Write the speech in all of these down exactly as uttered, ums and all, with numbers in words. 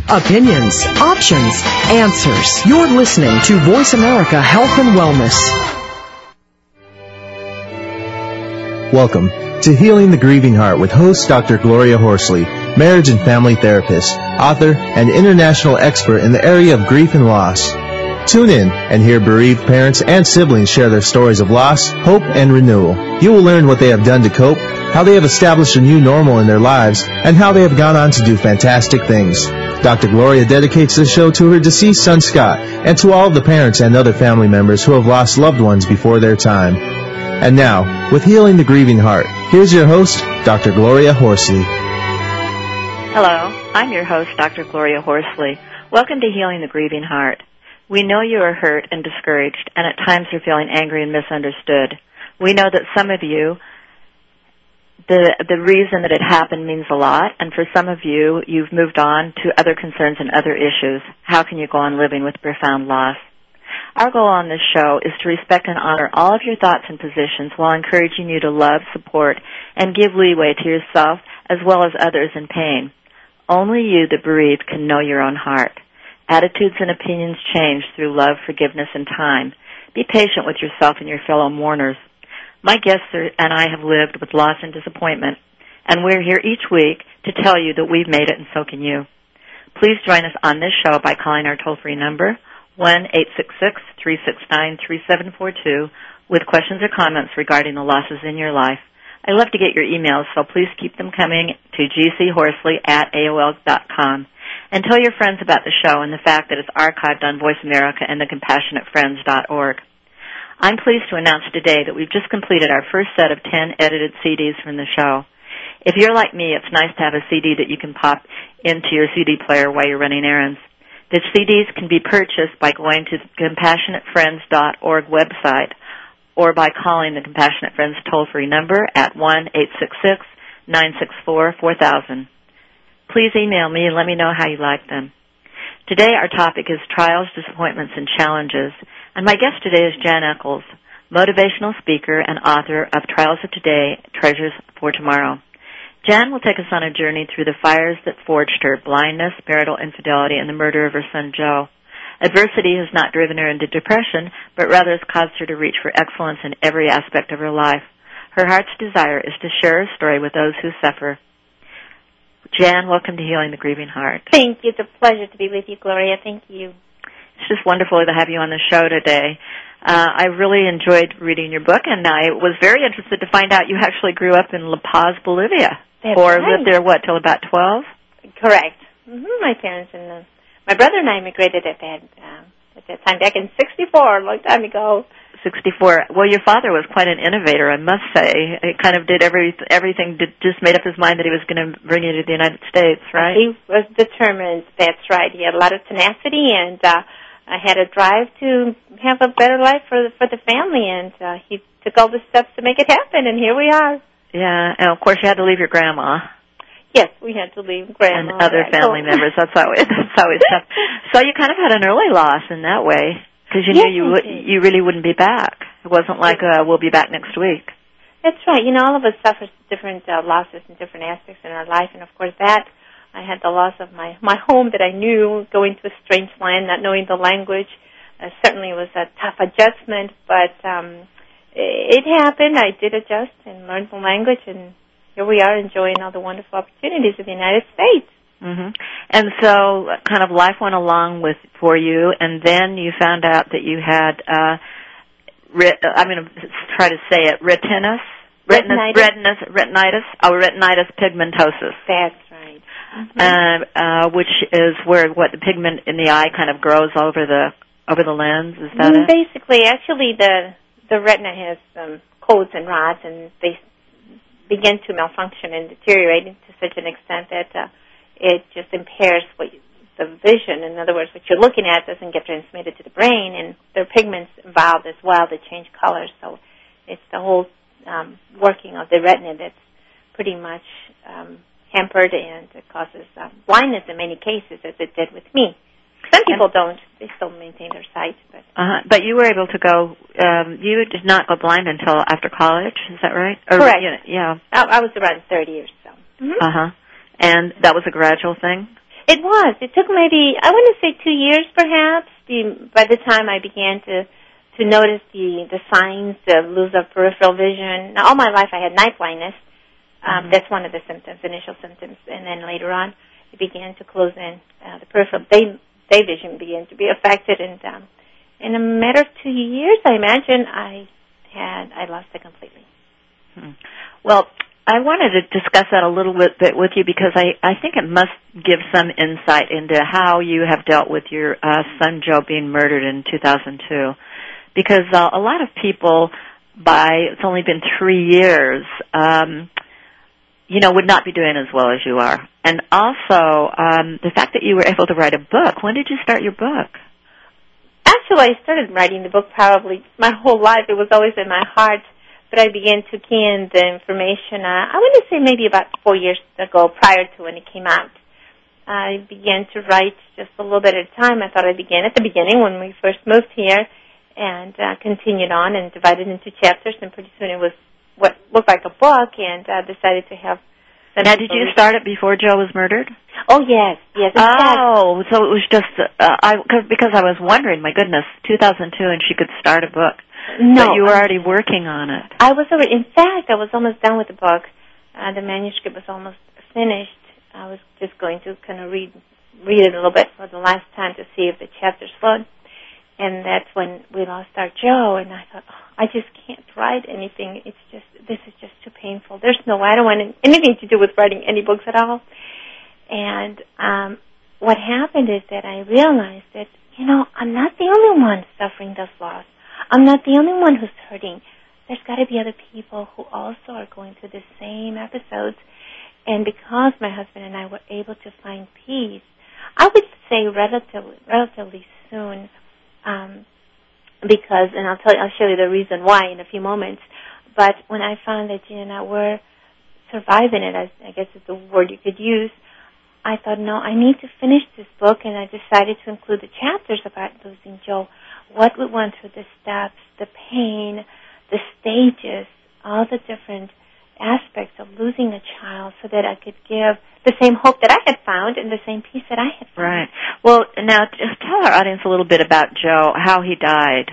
Opinions, options, answers. You're listening to Voice America Health and Wellness. Welcome to Healing the Grieving Heart with host Doctor Gloria Horsley, marriage and family therapist, author, and international expert in the area of grief and loss. Tune in and hear bereaved parents and siblings share their stories of loss, hope, and renewal. You will learn what they have done to cope, how they have established a new normal in their lives, and how they have gone on to do fantastic things. Doctor Gloria dedicates this show to her deceased son Scott and to all of the parents and other family members who have lost loved ones before their time. And now, with Healing the Grieving Heart, here's your host, Doctor Gloria Horsley. Hello, I'm your host, Doctor Gloria Horsley. Welcome to Healing the Grieving Heart. We know you are hurt and discouraged, and at times are feeling angry and misunderstood. We know that some of you, the the reason that it happened means a lot, and for some of you, you've moved on to other concerns and other issues. How can you go on living with profound loss? Our goal on this show is to respect and honor all of your thoughts and positions while encouraging you to love, support, and give leeway to yourself as well as others in pain. Only you, the bereaved, can know your own heart. Attitudes and opinions change through love, forgiveness, and time. Be patient with yourself and your fellow mourners. My guests are, and I have lived with loss and disappointment, and we're here each week to tell you that we've made it and so can you. Please join us on this show by calling our toll-free number, one eight six six, three six nine, three seven four two, with questions or comments regarding the losses in your life. I love to get your emails, so please keep them coming to g c horsley at a o l dot com. And tell your friends about the show and the fact that it's archived on Voice America and the compassionate friends dot org. I'm pleased to announce today that we've just completed our first set of ten edited C Ds from the show. If you're like me, it's nice to have a C D that you can pop into your C D player while you're running errands. The C Ds can be purchased by going to the compassionate friends dot org website or by calling the Compassionate Friends toll-free number at one eight six six, nine six four, four thousand. Please email me and let me know how you like them. Today our topic is trials, disappointments, and challenges. And my guest today is Jan Eccles, motivational speaker and author of Trials of Today, Treasures for Tomorrow. Jan will take us on a journey through the fires that forged her, blindness, marital infidelity, and the murder of her son Joe. Adversity has not driven her into depression, but rather has caused her to reach for excellence in every aspect of her life. Her heart's desire is to share her story with those who suffer. Jan, welcome to Healing the Grieving Heart. Thank you. It's a pleasure to be with you, Gloria. Thank you. It's just wonderful to have you on the show today. Uh, I really enjoyed reading your book, and I was very interested to find out you actually grew up in La Paz, Bolivia. That's or right. lived there, what, till about twelve? Correct. Mm-hmm. My parents and uh, my brother and I immigrated at that, uh, at that time, back in sixty-four, a long time ago. sixty-four. Well, your father was quite an innovator, I must say. He kind of did every, everything, did, just made up his mind that he was going to bring you to the United States, right? He was determined, that's right. He had a lot of tenacity, and uh, I had a drive to have a better life for the, for the family, and uh, he took all the steps to make it happen, and here we are. Yeah, and of course you had to leave your grandma. Yes, we had to leave grandma. And other family oh. members. That's always, that's always tough. So you kind of had an early loss in that way, because you yes, knew you would, you really wouldn't be back. It wasn't like uh, we'll be back next week. That's right. You know, all of us suffer different uh, losses in different aspects in our life, and of course that, I had the loss of my, my home that I knew, going to a strange land, not knowing the language. Uh, certainly was a tough adjustment, but um, it happened. I did adjust and learned the language, and here we are enjoying all the wonderful opportunities of the United States. Mm-hmm. And so kind of life went along with for you, and then you found out that you had, uh, ret- I'm going to try to say it, retinitis? Retinitis. Retinitis, retinitis, oh, retinitis pigmentosis. That's right. Mm-hmm. Uh, uh, which is where what the pigment in the eye kind of grows over the over the lens. Is that mm, it? Basically, actually, the the retina has um, codes and rods, and they begin to malfunction and deteriorate to such an extent that uh, it just impairs what you, the vision. In other words, what you're looking at doesn't get transmitted to the brain, and there are pigments involved as well that change colors. So it's the whole um, working of the retina that's pretty much um, hampered, and it causes uh, blindness in many cases, as it did with me. Some people don't. They still maintain their sight. But uh-huh. But you were able to go, um, you did not go blind until after college, is that right? Or, correct. You know, yeah. I, I was around thirty or so. Mm-hmm. Uh-huh. And that was a gradual thing? It was. It took maybe, I want to say two years perhaps, the, by the time I began to to notice the, the signs of lose of peripheral vision. Now, all my life I had night blindness. Um, mm-hmm. That's one of the symptoms, initial symptoms. And then later on, it began to close in. Uh, the peripheral day, day vision began to be affected. And um, in a matter of two years, I imagine, I had I lost it completely. Hmm. Well, I wanted to discuss that a little bit, bit with you because I, I think it must give some insight into how you have dealt with your uh, son Joe being murdered in two thousand two. Because uh, a lot of people, by it's only been three years, um, you know, would not be doing as well as you are. And also, um, the fact that you were able to write a book. When did you start your book? Actually, I started writing the book probably my whole life. It was always in my heart. But I began to key in the information, uh, I want to say maybe about four years ago, prior to when it came out. I began to write just a little bit at a time. I thought I'd begin at the beginning when we first moved here and uh, continued on and divided into chapters, and pretty soon it was what looked like a book, and I uh, decided to have... Now, did you start it before Joe was murdered? Oh, yes, yes. Oh, so it was just, uh, I cause, because I was wondering, my goodness, two thousand two, and she could start a book. No. But you were already working on it. I was already, in fact, I was almost done with the book. Uh, the manuscript was almost finished. I was just going to kind of read read it a little bit for the last time to see if the chapters flowed. And that's when we lost our Joe, and I thought, oh, I just can't write anything. It's just, this is just too painful. There's no way. I don't want anything to do with writing any books at all. And um, what happened is that I realized that, you know, I'm not the only one suffering this loss. I'm not the only one who's hurting. There's got to be other people who also are going through the same episodes. And because my husband and I were able to find peace, I would say relatively, relatively soon, um, because, and I'll tell you, I'll show you the reason why in a few moments. But when I found that Gina and I were surviving it, I, I guess is the word you could use, I thought, no, I need to finish this book, and I decided to include the chapters about losing Joe. What we went through, the steps, the pain, the stages, all the different aspects of losing a child, so that I could give the same hope that I had found and the same peace that I had found. Right. Well, now just tell our audience a little bit about Joe, how he died.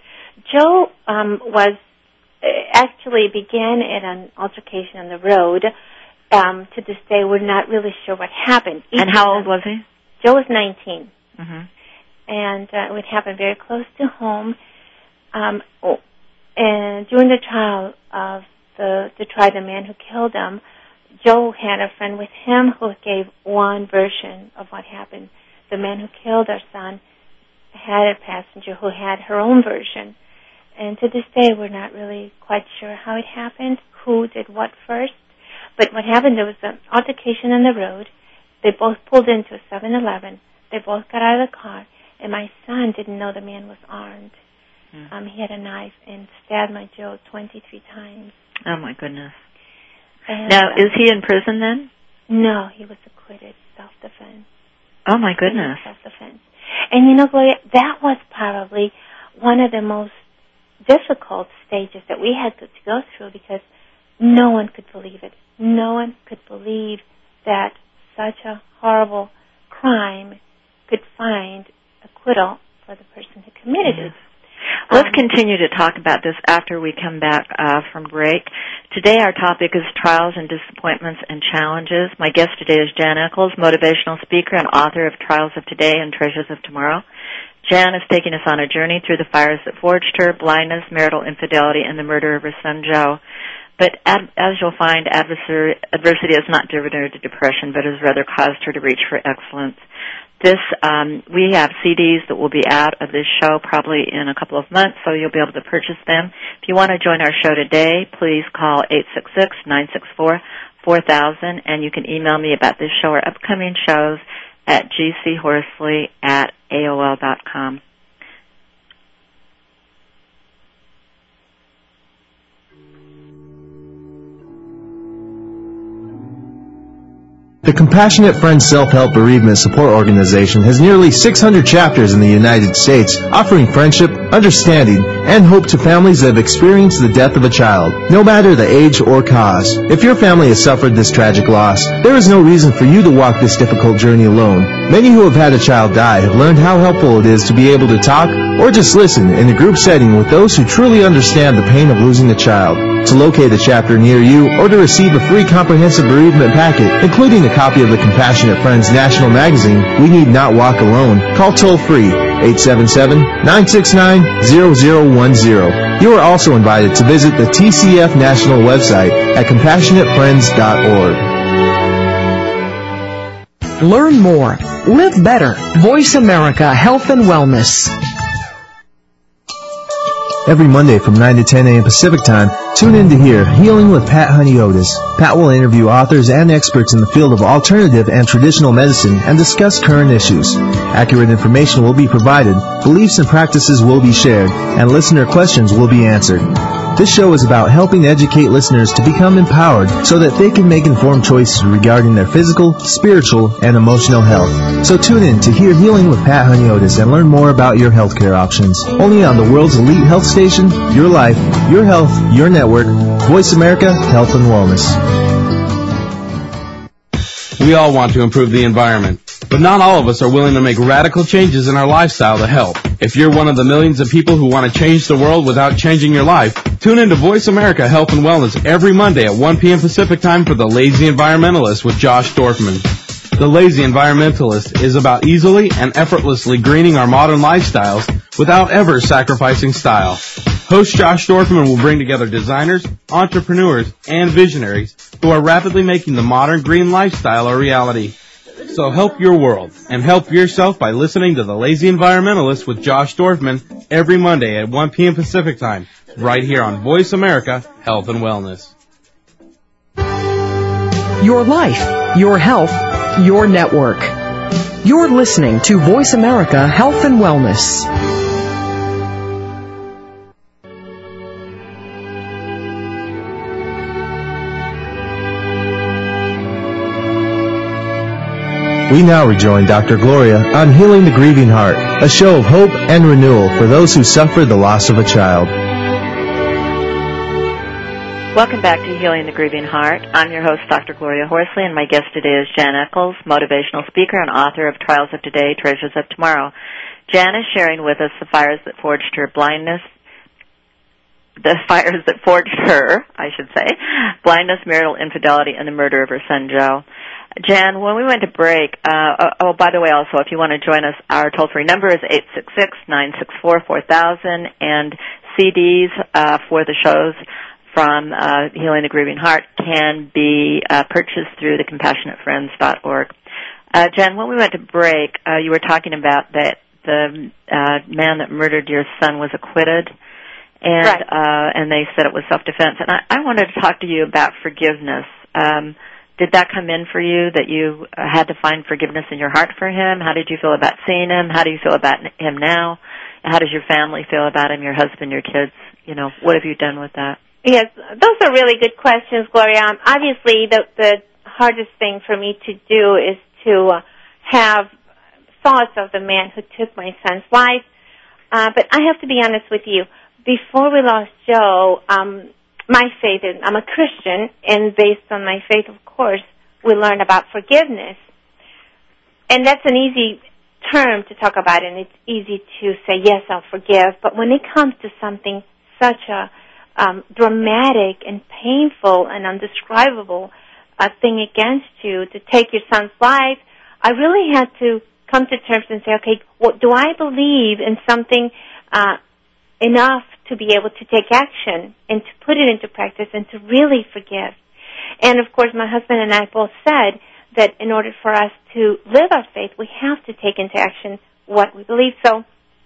Joe um, was actually began at an altercation on the road. Um, to this day, we're not really sure what happened. Each and how old was he? Joe was nineteen. Mm-hmm. And uh, it would happen very close to home. Um, oh, and during the trial of the to try the man who killed him, Joe had a friend with him who gave one version of what happened. The man who killed our son had a passenger who had her own version. And to this day, we're not really quite sure how it happened, who did what first. But what happened, there was an altercation on the road. They both pulled into a seven eleven. They both got out of the car. And my son didn't know the man was armed. Mm. Um, he had a knife and stabbed my Joe twenty-three times. Oh, my goodness. And, now, uh, is he in prison then? No, he was acquitted. Self-defense. Oh, my goodness. Self-defense. And, you know, Gloria, that was probably one of the most difficult stages that we had to, to go through, because no one could believe it. No one could believe that such a horrible crime could find acquittal for the person who committed yeah. it. Let's um, continue to talk about this after we come back uh, from break. Today our topic is trials and disappointments and challenges. My guest today is Jan Echols, motivational speaker and author of Trials of Today and Treasures of Tomorrow. Jan is taking us on a journey through the fires that forged her, blindness, marital infidelity, and the murder of her son Joe. But ad, as you'll find, adversary, adversity has not driven her to depression, but has rather caused her to reach for excellence. This, um, we have C Ds that will be out of this show probably in a couple of months, so you'll be able to purchase them. If you want to join our show today, please call eight six six, nine six four, four thousand, and you can email me about this show or upcoming shows at g c horsley at a o l dot com. The Compassionate Friends Self-Help Bereavement Support Organization has nearly six hundred chapters in the United States, offering friendship, understanding, and hope to families that have experienced the death of a child, no matter the age or cause. If your family has suffered this tragic loss, there is no reason for you to walk this difficult journey alone. Many who have had a child die have learned how helpful it is to be able to talk or just listen in a group setting with those who truly understand the pain of losing a child. To locate a chapter near you or to receive a free comprehensive bereavement packet, including a copy of the Compassionate Friends National Magazine, We Need Not Walk Alone, call toll-free eight seven seven, nine six nine, zero zero one zero. You are also invited to visit the T C F National website at compassionate friends dot org. Learn more. Live better. Voice America Health and Wellness. Every Monday from nine to ten a.m. Pacific Time, tune in to hear Healing with Pat Honey-Otis. Pat will interview authors and experts in the field of alternative and traditional medicine and discuss current issues. Accurate information will be provided, beliefs and practices will be shared, and listener questions will be answered. This show is about helping educate listeners to become empowered so that they can make informed choices regarding their physical, spiritual, and emotional health. So tune in to hear Healing with Pat Honey-Otis and learn more about your healthcare options. Only on the world's elite health station, your life, your health, your network, Voice America Health and Wellness. We all want to improve the environment, but not all of us are willing to make radical changes in our lifestyle to help. If you're one of the millions of people who want to change the world without changing your life, tune in to Voice America Health and Wellness every Monday at one p.m. Pacific Time for The Lazy Environmentalist with Josh Dorfman. The Lazy Environmentalist is about easily and effortlessly greening our modern lifestyles without ever sacrificing style. Host Josh Dorfman will bring together designers, entrepreneurs, and visionaries who are rapidly making the modern green lifestyle a reality. So help your world and help yourself by listening to The Lazy Environmentalist with Josh Dorfman every Monday at one p.m. Pacific Time, right here on Voice America Health and Wellness. Your life, your health, your network. You're listening to Voice America Health and Wellness. We now rejoin Doctor Gloria on Healing the Grieving Heart, a show of hope and renewal for those who suffered the loss of a child. Welcome back to Healing the Grieving Heart. I'm your host, Doctor Gloria Horsley, and my guest today is Jan Eccles, motivational speaker and author of Trials of Today, Treasures of Tomorrow. Jan is sharing with us the fires that forged her blindness, the fires that forged her, I should say, blindness, marital infidelity, and the murder of her son, Joe. Jan, when we went to break, uh, oh, by the way, also, if you want to join us, our toll-free number is eight six six, nine six four, four thousand, and C Ds uh, for the shows from uh, Healing the Grieving Heart can be uh, purchased through the compassionate friends dot org. Uh, Jan, when we went to break, uh, you were talking about that the uh, man that murdered your son was acquitted, and right. uh, and they said it was self-defense. And I, I wanted to talk to you about forgiveness. Um, Did that come in for you, that you had to find forgiveness in your heart for him? How did you feel about seeing him? How do you feel about him now? How does your family feel about him, your husband, your kids? You know, what have you done with that? Yes, those are really good questions, Gloria. Um, obviously, the, the hardest thing for me to do is to uh, have thoughts of the man who took my son's life. Uh, but I have to be honest with you. Before we lost Joe, um, my faith is, I'm a Christian, and based on my faith, of course, we learn about forgiveness. And that's an easy term to talk about, and it's easy to say, yes, I'll forgive. But when it comes to something such a um, dramatic and painful and undescribable uh, thing against you, to take your son's life, I really had to come to terms and say, okay, what, do I believe in something uh, enough to be able to take action and to put it into practice and to really forgive? And, of course, my husband and I both said that in order for us to live our faith, we have to take into action what we believe. So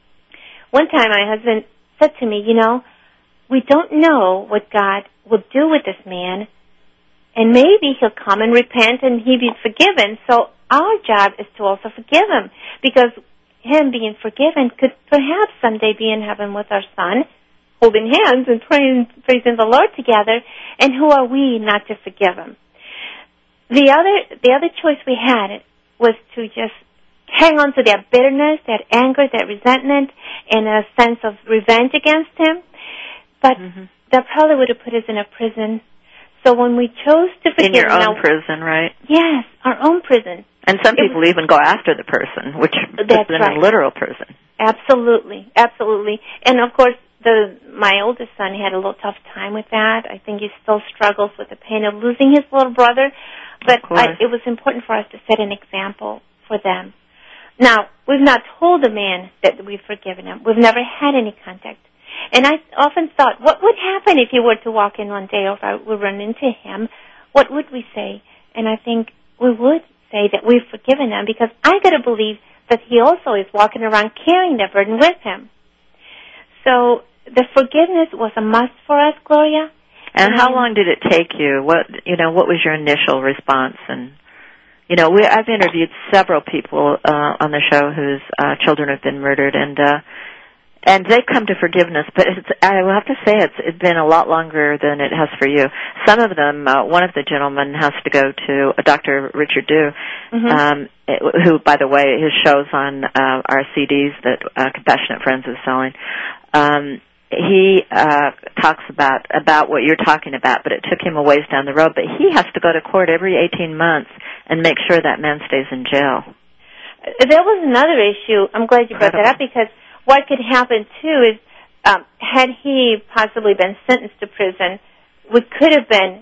one time my husband said to me, you know, we don't know what God will do with this man, and maybe he'll come and repent and he'll be forgiven. So our job is to also forgive him, because him being forgiven could perhaps someday be in heaven with our son, holding hands and praying, praising the Lord together. And who are we not to forgive him? The other, the other choice we had was to just hang on to that bitterness, that anger, that resentment, and a sense of revenge against him. But mm-hmm. that probably would have put us in a prison. So when we chose to forgive... In your own now, prison, right? Yes, our own prison. And some people was, even go after the person, which puts that's them right. in a literal prison. Absolutely, absolutely. And, of course, the my oldest son had a little tough time with that. I think he still struggles with the pain of losing his little brother. But I, it was important for us to set an example for them. Now, we've not told the man that we've forgiven him. We've never had any contact. And I often thought, what would happen if he were to walk in one day or if I would run into him? What would we say? And I think we would say that we've forgiven him because I got to believe that he also is walking around carrying that burden with him. So the forgiveness was a must for us, Gloria. And, and how long did it take you? What you know? What was your initial response? And you know, we, I've interviewed several people uh, on the show whose uh, children have been murdered, and uh, and they've come to forgiveness. But it's, I will have to say it's, it's been a lot longer than it has for you. Some of them, uh, one of the gentlemen has to go to uh, Doctor Richard Dew, mm-hmm. um, who, by the way, his shows on uh, our C Ds that uh, Compassionate Friends is selling. Um, he uh, talks about about what you're talking about, but it took him a ways down the road. But he has to go to court every eighteen months and make sure that man stays in jail. There was another issue. I'm glad you brought that up because what could happen, too, is um, had he possibly been sentenced to prison, we could have been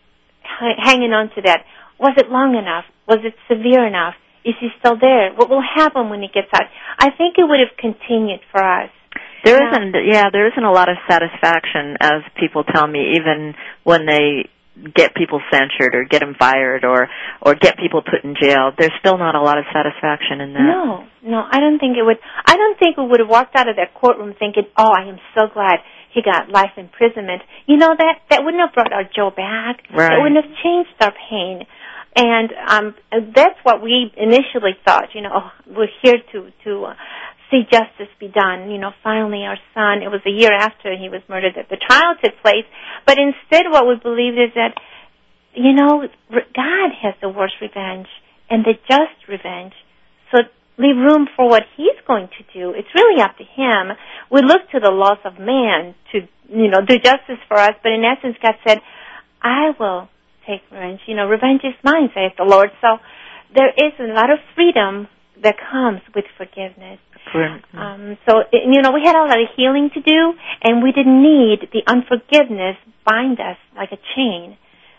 h- hanging on to that. Was it long enough? Was it severe enough? Is he still there? What will happen when he gets out? I think it would have continued for us. There yeah. isn't, yeah, there isn't a lot of satisfaction, as people tell me, even when they get people censured or get them fired or or get people put in jail. There's still not a lot of satisfaction in that. No, no, I don't think it would. I don't think we would have walked out of that courtroom thinking, "Oh, I am so glad he got life imprisonment." You know, that that wouldn't have brought our Joe back. Right. It wouldn't have changed our pain. And um, that's what we initially thought. You know, oh, we're here to to. Uh, see justice be done. You know, finally our son, it was a year after he was murdered that the trial took place. But instead what we believed is that, you know, God has the worst revenge and the just revenge. So leave room for what he's going to do. It's really up to him. We look to the laws of man to, you know, do justice for us. But in essence, God said, I will take revenge. You know, revenge is mine, saith the Lord. So there is a lot of freedom that comes with forgiveness. Mm-hmm. Um, so, you know, we had a lot of healing to do, and we didn't need the unforgiveness bind us like a chain.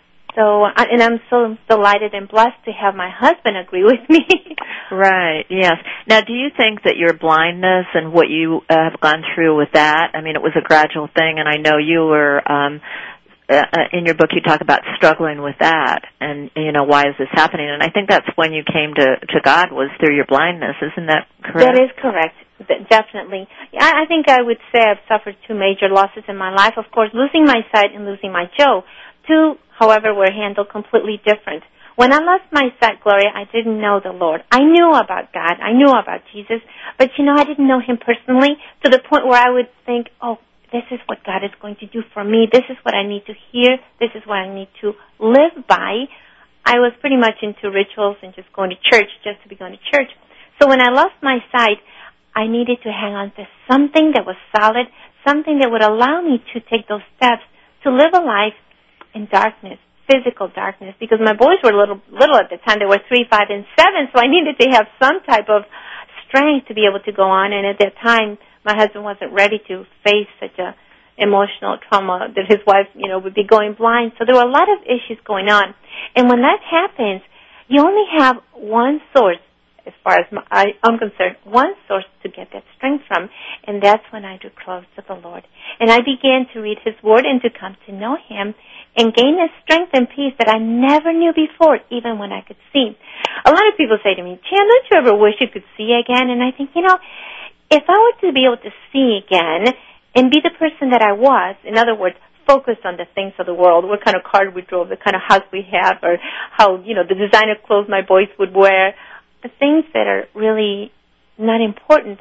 So, and I'm so delighted and blessed to have my husband agree with me. Right, yes. Now, do you think that your blindness and what you uh, have gone through with that, I mean, it was a gradual thing, and I know you were... Um, Uh, in your book, you talk about struggling with that, and you know, why is this happening? And I think that's when you came to to God, was through your blindness. Isn't that correct? That is correct, definitely. I, I think I would say I've suffered two major losses in my life. Of course, losing my sight and losing my Joe. Two, however, were handled completely different. When I lost my sight, Gloria, I didn't know the Lord. I knew about God. I knew about Jesus, but you know, I didn't know Him personally to the point where I would think, oh, this is what God is going to do for me. This is what I need to hear. This is what I need to live by. I was pretty much into rituals and just going to church just to be going to church. So when I lost my sight, I needed to hang on to something that was solid, something that would allow me to take those steps to live a life in darkness, physical darkness, because my boys were little, little at the time. They were three, five, and seven, so I needed to have some type of strength to be able to go on. And at that time, my husband wasn't ready to face such a emotional trauma that his wife, you know, would be going blind. So there were a lot of issues going on. And when that happens, you only have one source, as far as my, I, I'm concerned, one source to get that strength from, and that's when I drew close to the Lord. And I began to read His Word and to come to know Him and gain a strength and peace that I never knew before, even when I could see. A lot of people say to me, Jan, don't you ever wish you could see again? And I think, you know, if I were to be able to see again and be the person that I was, in other words, focus on the things of the world, what kind of car we drove, the kind of house we have, or how, you know, the designer clothes my boys would wear, the things that are really not important,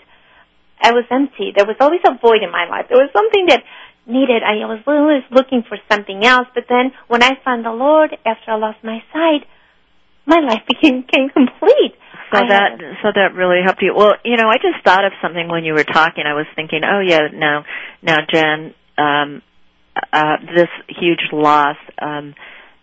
I was empty. There was always a void in my life. There was something that needed, I was always looking for something else, but then when I found the Lord after I lost my sight, my life became, became complete. So I that had, so that really helped you. Well, you know, I just thought of something when you were talking. I was thinking, oh yeah, now now Jen, um, uh, this huge loss um,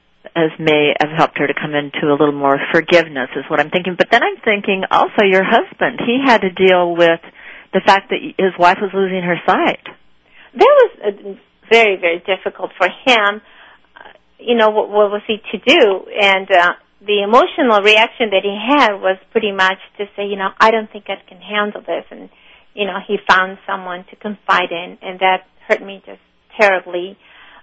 as may have helped her to come into a little more forgiveness, is what I'm thinking. But then I'm thinking also your husband. He had to deal with the fact that his wife was losing her sight. That was uh, very very difficult for him. Uh, you know, what, what was he to do? And uh, the emotional reaction that he had was pretty much to say, you know, I don't think I can handle this. And, you know, he found someone to confide in, and that hurt me just terribly.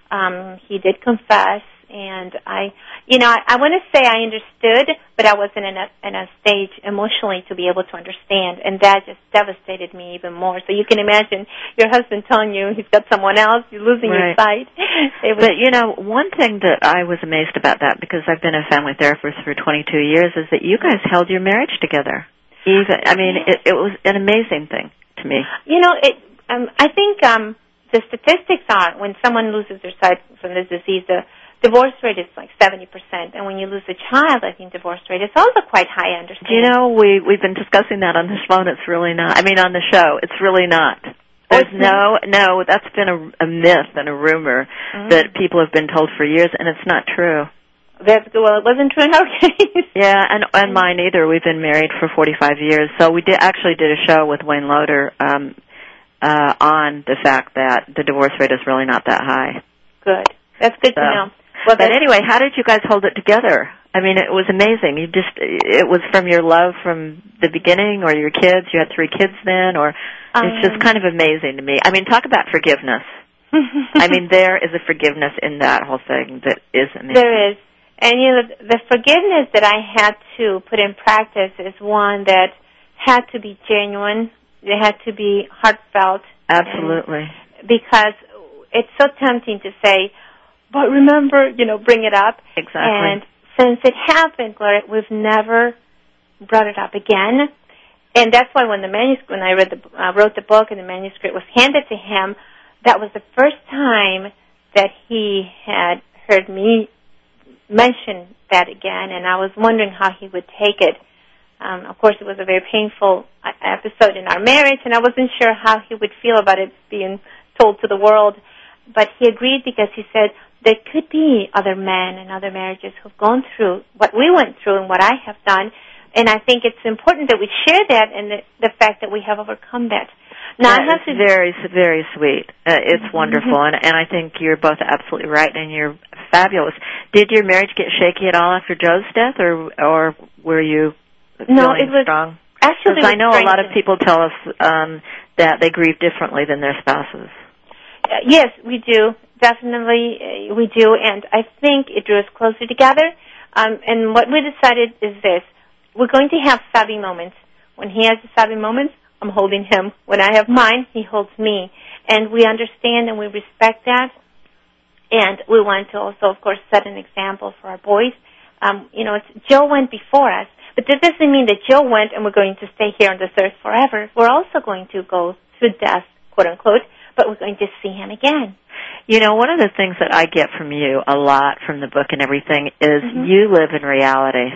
Um, he did confess, and I, you know, I, I want to say I understood, but I wasn't in a, in a stage emotionally to be able to understand, and that just devastated me even more. So you can imagine your husband telling you he's got someone else, you're losing Right. your sight. It was, But, you know, one thing that I was amazed about that, because I've been a family therapist for twenty-two years, is that you guys held your marriage together. Even, I mean, it, it was an amazing thing to me. You know, it. Um, I think um, the statistics are when someone loses their sight from this disease, the divorce rate is like seventy percent, and when you lose a child, I think divorce rate is also quite high. I understand. Do you know, we, we've been discussing that on this phone. It's really not. I mean, on the show, it's really not. There's no, no, that's been a, a myth and a rumor mm-hmm. that people have been told for years, and it's not true. That's good. Well, it wasn't true in our case. Yeah, and and mine either. We've been married for forty-five years. So we did actually did a show with Wayne Loder um, uh, on the fact that the divorce rate is really not that high. Good. That's good so, to know. Well, but anyway, how did you guys hold it together? I mean, it was amazing. You just, it was from your love from the beginning, or your kids. You had three kids then, or um, it's just kind of amazing to me. I mean, talk about forgiveness. I mean, there is a forgiveness in that whole thing that is amazing. There is. And, you know, the forgiveness that I had to put in practice is one that had to be genuine. It had to be heartfelt. Absolutely. Because it's so tempting to say, but remember, you know, bring it up. Exactly. And since it happened, Gloria, we've never brought it up again. And that's why when the manuscript, when I read the, uh, wrote the book and the manuscript was handed to him, that was the first time that he had heard me mention that again, and I was wondering how he would take it. Um, of course, it was a very painful episode in our marriage, and I wasn't sure how he would feel about it being told to the world. But he agreed because he said there could be other men and other marriages who've gone through what we went through and what I have done, and I think it's important that we share that and the, the fact that we have overcome that. Now, that I have is to very, very sweet. Uh, it's mm-hmm. wonderful, and, and I think you're both absolutely right, and you're fabulous. Did your marriage get shaky at all after Joe's death, or or were you no, feeling it was, strong? Actually, because I know a lot of to... people tell us um, that they grieve differently than their spouses. Uh, yes, we do. Definitely, uh, we do, and I think it drew us closer together. Um, and what we decided is this: we're going to have sobbing moments. When he has the sobbing moments, I'm holding him. When I have mine, he holds me. And we understand and we respect that. And we want to also, of course, set an example for our boys. Um, you know, it's, Joe went before us, but that doesn't mean that Joe went and we're going to stay here on this earth forever. We're also going to go through death, quote unquote, but we're going to see him again. You know, one of the things that I get from you a lot from the book and everything is mm-hmm. you live in reality.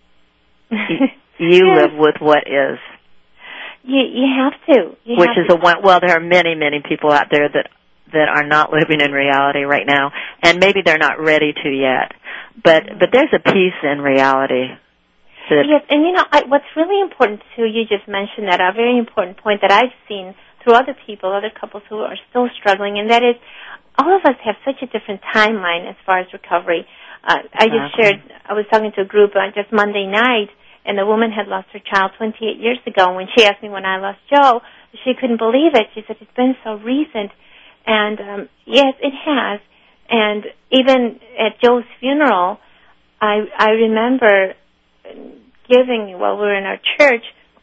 you you yes. live with what is. You, you have to. You Which have is to. a one. Well, there are many, many people out there that that are not living in reality right now, and maybe they're not ready to yet. But but there's a peace in reality. That yes, and you know I, what's really important too. You just mentioned that a very important point that I've seen through other people, other couples who are still struggling, and that is all of us have such a different timeline as far as recovery. Uh, I just exactly. shared. I was talking to a group uh, just Monday night. And the woman had lost her child twenty-eight years ago. And when she asked me when I lost Joe, she couldn't believe it. She said, it's been so recent. And, um, yes, it has. And even at Joe's funeral, I, I remember giving, while we were in our church,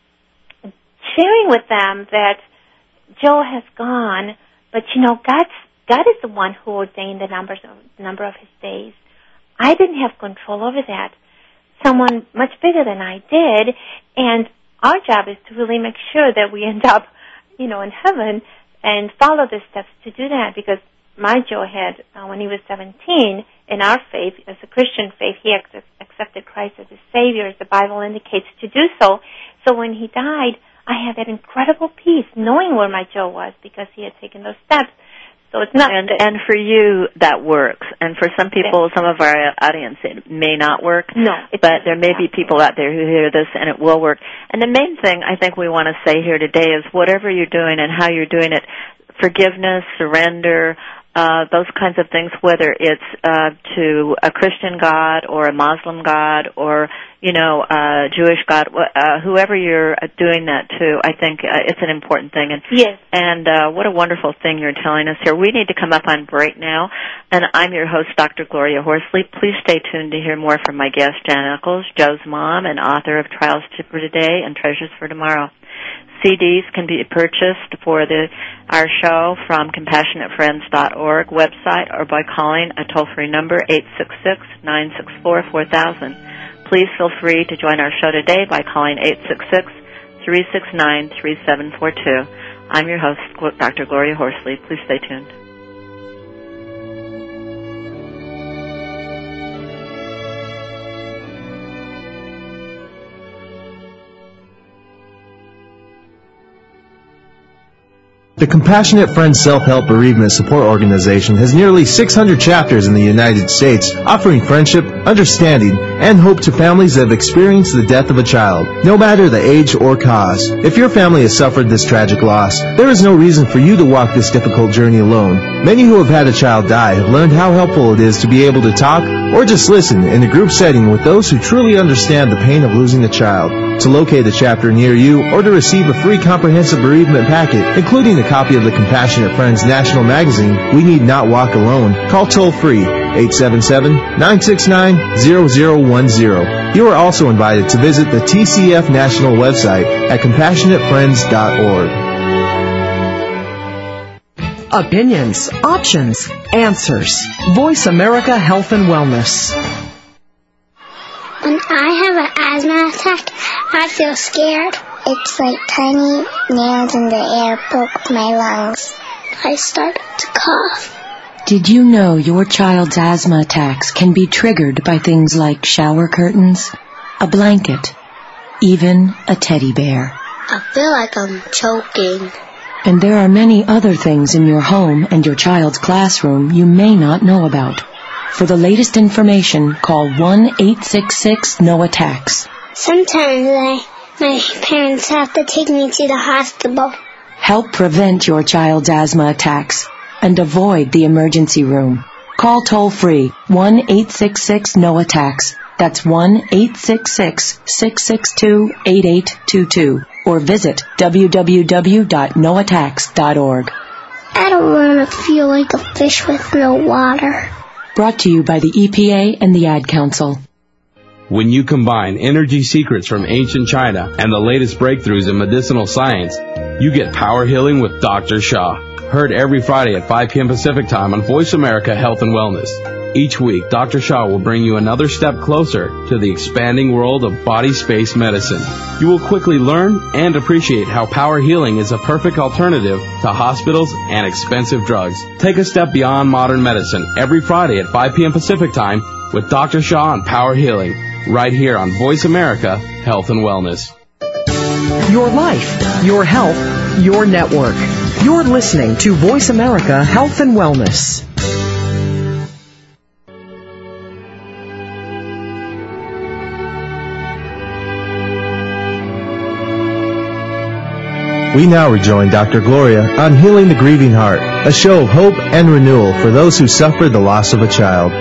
sharing with them that Joe has gone, but, you know, God's, God is the one who ordained the numbers of, number of his days. I didn't have control over that. Someone much bigger than I did, and our job is to really make sure that we end up, you know, in heaven and follow the steps to do that, because my Joe had, uh, when he was seventeen, in our faith, as a Christian faith, he ac- accepted Christ as his Savior, as the Bible indicates to do so. So when he died, I had that incredible peace, knowing where my Joe was, because he had taken those steps. So it's not and and for you that works, and for some people, some of our audience, it may not work. No, but there may be people out there who hear this and it will work. And the main thing I think we want to say here today is whatever you're doing and how you're doing it, forgiveness, surrender, uh, those kinds of things, whether it's uh, to a Christian God or a Muslim God or, you know, a Jewish God, uh, whoever you're doing that to, I think uh, it's an important thing. And, yes. And uh, what a wonderful thing you're telling us here. We need to come up on break now, and I'm your host, Doctor Gloria Horsley. Please stay tuned to hear more from my guest, Jan Eccles, Joe's mom and author of Trials for Today and Treasures for Tomorrow. C Ds can be purchased for the our show from compassionate friends dot org website or by calling a toll-free number, eight six six, nine six four, four thousand. Please feel free to join our show today by calling eight six six, three six nine, three seven four two. I'm your host, Doctor Gloria Horsley. Please stay tuned. The Compassionate Friends Self-Help Bereavement Support Organization has nearly six hundred chapters in the United States, offering friendship, understanding, and hope to families that have experienced the death of a child, no matter the age or cause. If your family has suffered this tragic loss, there is no reason for you to walk this difficult journey alone. Many who have had a child die have learned how helpful it is to be able to talk or just listen in a group setting with those who truly understand the pain of losing a child. To locate a chapter near you or to receive a free comprehensive bereavement packet, including a copy of the Compassionate Friends National Magazine, We Need Not Walk Alone, call toll-free eight seven seven, nine six nine, zero zero one zero. You are also invited to visit the T C F National website at compassionate friends dot org. Opinions, options, answers. Voice America Health and Wellness. When I have an asthma attack, I feel scared. It's like tiny nails in the air poke my lungs. I start to cough. Did you know your child's asthma attacks can be triggered by things like shower curtains, a blanket, even a teddy bear? I feel like I'm choking. And there are many other things in your home and your child's classroom you may not know about. For the latest information, call one eight six six, N O attacks. Sometimes I, my parents have to take me to the hospital. Help prevent your child's asthma attacks and avoid the emergency room. Call toll-free one eight six six, N O attacks. That's one eight six six, six six two, eight eight two two. Or visit w w w dot no attacks dot org. I don't want to feel like a fish with no water. Brought to you by the E P A and the Ad Council. When you combine energy secrets from ancient China and the latest breakthroughs in medicinal science, you get power healing with Doctor Shah. Heard every Friday at five p.m. Pacific Time on Voice America Health and Wellness. Each week, Doctor Shah will bring you another step closer to the expanding world of body-space medicine. You will quickly learn and appreciate how power healing is a perfect alternative to hospitals and expensive drugs. Take a step beyond modern medicine every Friday at five p.m. Pacific Time with Doctor Shah on Power Healing, right here on Voice America Health and Wellness. Your life, your health, your network. You're listening to Voice America Health and Wellness. We now rejoin Doctor Gloria on Healing the Grieving Heart, a show of hope and renewal for those who suffered the loss of a child.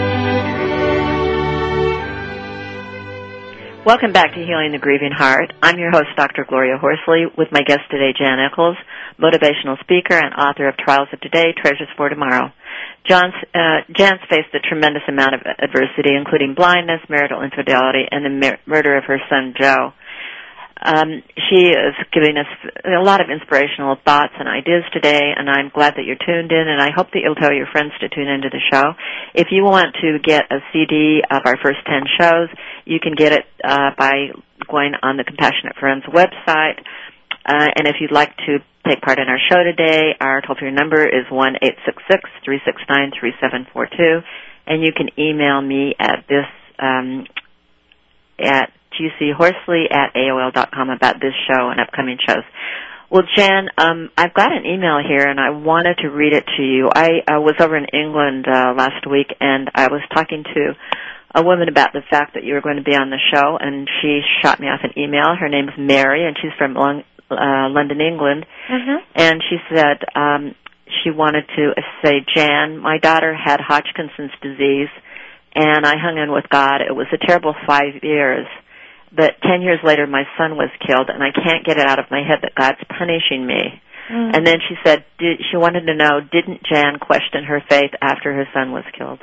Welcome back to Healing the Grieving Heart. I'm your host, Doctor Gloria Horsley, with my guest today, Jan Eccles, motivational speaker and author of Trials of Today, Treasures for Tomorrow. John's, uh, Jan's faced a tremendous amount of adversity, including blindness, marital infidelity, and the mur- murder of her son, Joe. Um, she is giving us a lot of inspirational thoughts and ideas today, and I'm glad that you're tuned in, and I hope that you'll tell your friends to tune into the show. If you want to get a C D of our first ten shows, you can get it uh, by going on the Compassionate Friends website Uh, and if you'd like to take part in our show today, our toll-free number is one eight six six, three six nine, three seven four two, and you can email me at this um, at gchorsley at A O L dot com about this show and upcoming shows. Well, Jan, um, I've got an email here, and I wanted to read it to you. I uh, was over in England uh, last week, and I was talking to a woman about the fact that you were going to be on the show, and she shot me off an email. Her name's Mary, and she's from Long, uh, London, England. Mm-hmm. And she said um, she wanted to say, Jan, my daughter had Hodgkin's disease, and I hung in with God. It was a terrible five years. But ten years later, my son was killed, and I can't get it out of my head that God's punishing me. Mm. And then she said did, she wanted to know, didn't Jan question her faith after her son was killed?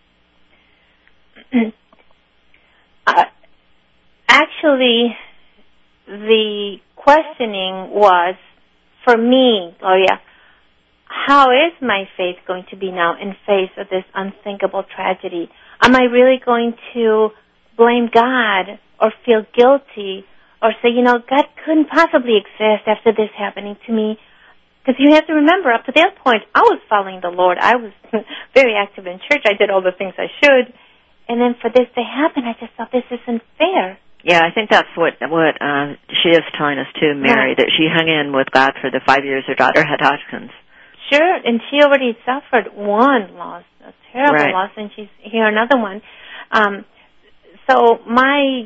Uh, actually, the questioning was, for me, Gloria, how is my faith going to be now in face of this unthinkable tragedy? Am I really going to blame God or feel guilty or say, you know, God couldn't possibly exist after this happening to me? Because you have to remember, up to that point, I was following the Lord. I was very active in church. I did all the things I should. And then for this to happen, I just thought, this isn't fair. Yeah, I think that's what what uh, she is telling us too, Mary, yeah. That she hung in with God for the five years her daughter had Hodgkin's. Sure, and she already suffered one loss, a terrible right. loss, and she's here another one. Um, so my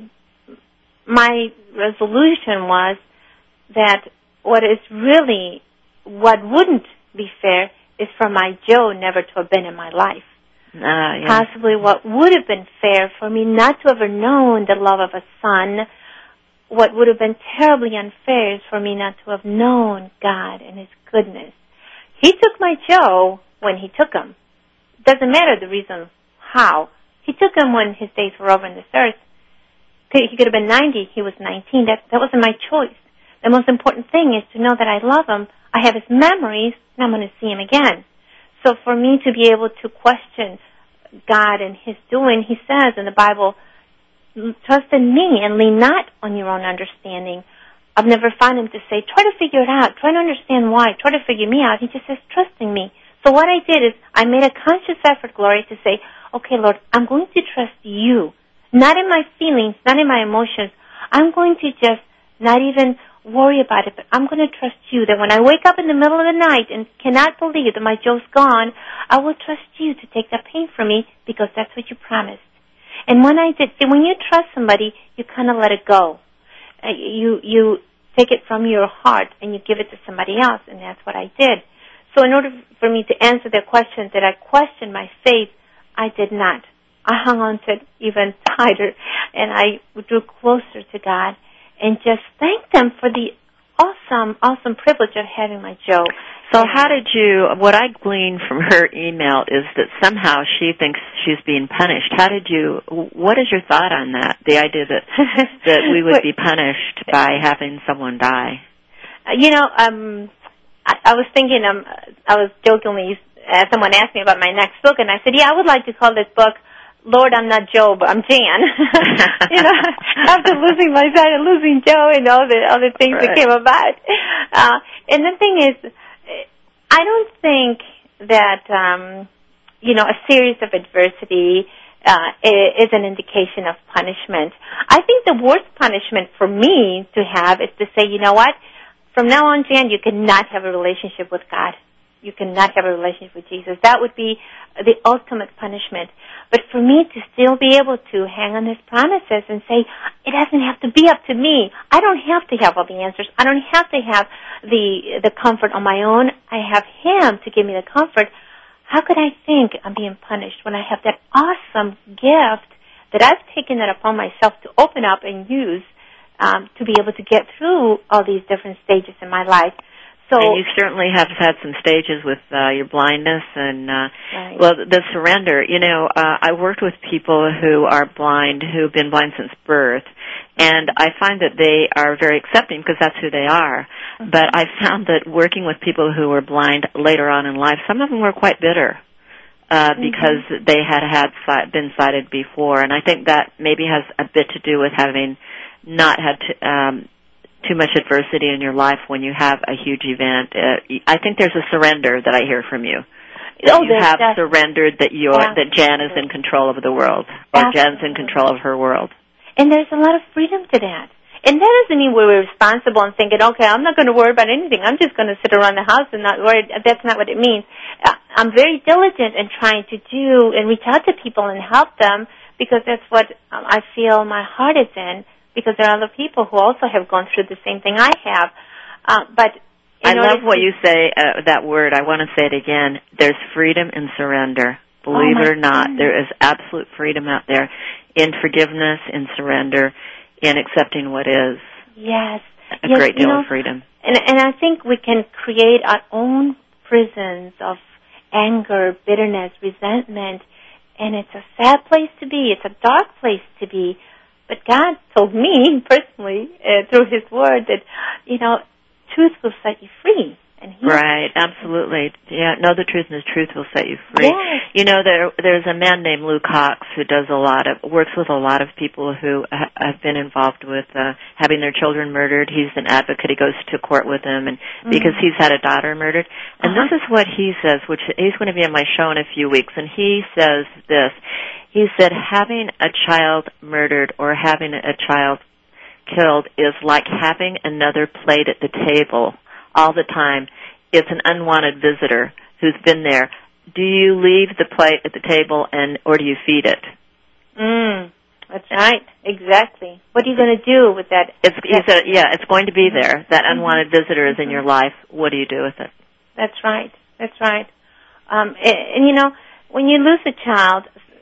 my resolution was that what is really, what wouldn't be fair is for my Joe never to have been in my life. Uh, yeah. Possibly what would have been fair for me not to ever known the love of a son. What would have been terribly unfair is for me not to have known God and His goodness. He took my Joe when He took him. Doesn't matter the reason how. He took him when his days were over in this earth. He could have been ninety. He was nineteen. That, that wasn't my choice. The most important thing is to know that I love him. I have his memories, and I'm going to see him again. So for me to be able to question God and His doing, He says in the Bible, trust in me and lean not on your own understanding. I've never found Him to say, try to figure it out, try to understand why, try to figure me out. He just says, trust in me. So what I did is I made a conscious effort, Gloria, to say, okay, Lord, I'm going to trust You, not in my feelings, not in my emotions. I'm going to just not even worry about it, but I'm going to trust You, that when I wake up in the middle of the night and cannot believe that my Joe's gone, I will trust You to take that pain from me because that's what You promised. And when I did, when you trust somebody, you kind of let it go. Uh, you you take it from your heart and you give it to somebody else, and that's what I did. So in order for me to answer their question, did I question my faith? I did not. I hung on to it even tighter, and I drew closer to God and just thanked Him for the awesome, awesome privilege of having my Joe. So how did you, what I gleaned from her email is that somehow she thinks she's being punished. How did you, what is your thought on that, the idea that that we would be punished by having someone die? You know, um, I, I was thinking, um, I was jokingly, uh, someone asked me about my next book, and I said, yeah, I would like to call this book, Lord, I'm not Job, I'm Jan. You know, after losing my son and losing Joe and all the other things right. that came about. Uh, and the thing is, I don't think that, um, you know, a series of adversity uh, is an indication of punishment. I think the worst punishment for me to have is to say, you know what, from now on, Jan, you cannot have a relationship with God. You cannot have a relationship with Jesus. That would be the ultimate punishment. But for me to still be able to hang on His promises and say, it doesn't have to be up to me. I don't have to have all the answers. I don't have to have the the comfort on my own. I have Him to give me the comfort. How could I think I'm being punished when I have that awesome gift that I've taken it upon myself to open up and use um, to be able to get through all these different stages in my life? So, and you certainly have had some stages with uh, your blindness and, uh, right. well, the surrender. You know, uh, I worked with people who are blind, who've been blind since birth, and I find that they are very accepting because that's who they are. Mm-hmm. But I found that working with people who were blind later on in life, some of them were quite bitter uh, mm-hmm. because they had had been sighted before, and I think that maybe has a bit to do with having not had to, um, too much adversity in your life when you have a huge event. Uh, I think there's a surrender that I hear from you. Oh, you have that's, surrendered that you're that Jan is in control of the world, or Absolutely. Jan's in control of her world. And there's a lot of freedom to that. And that doesn't mean we're responsible and thinking, okay, I'm not going to worry about anything. I'm just going to sit around the house and not worry. That's not what it means. I'm very diligent in trying to do and reach out to people and help them, because that's what I feel my heart is in, because there are other people who also have gone through the same thing I have. Uh, but I love what you say, uh, that word. I want to say it again. There's freedom in surrender. Believe oh it or not, goodness. there is absolute freedom out there in forgiveness, in surrender, in accepting what is. Yes. A yes, great deal you know, of freedom. And, and I think we can create our own prisons of anger, bitterness, resentment, and it's a sad place to be. It's a dark place to be. But God told me personally uh, through His Word that, you know, truth will set you free. And he right, absolutely. Yeah, know the truth, and the truth will set you free. Yes. You know, there there's a man named Lou Cox who does a lot of works with a lot of people who ha- have been involved with uh, having their children murdered. He's an advocate. He goes to court with them, and mm-hmm. because he's had a daughter murdered. And uh-huh. this is what he says, which he's going to be on my show in a few weeks. And he says this. He said, having a child murdered or having a child killed is like having another plate at the table all the time. It's an unwanted visitor who's been there. Do you leave the plate at the table, and or do you feed it? Mm, that's right, exactly. What are you going to do with that? It's, he said, yeah, it's going to be there. That mm-hmm. unwanted visitor is mm-hmm. in your life. What do you do with it? That's right. That's right. Um, and, and, you know, when you lose a child,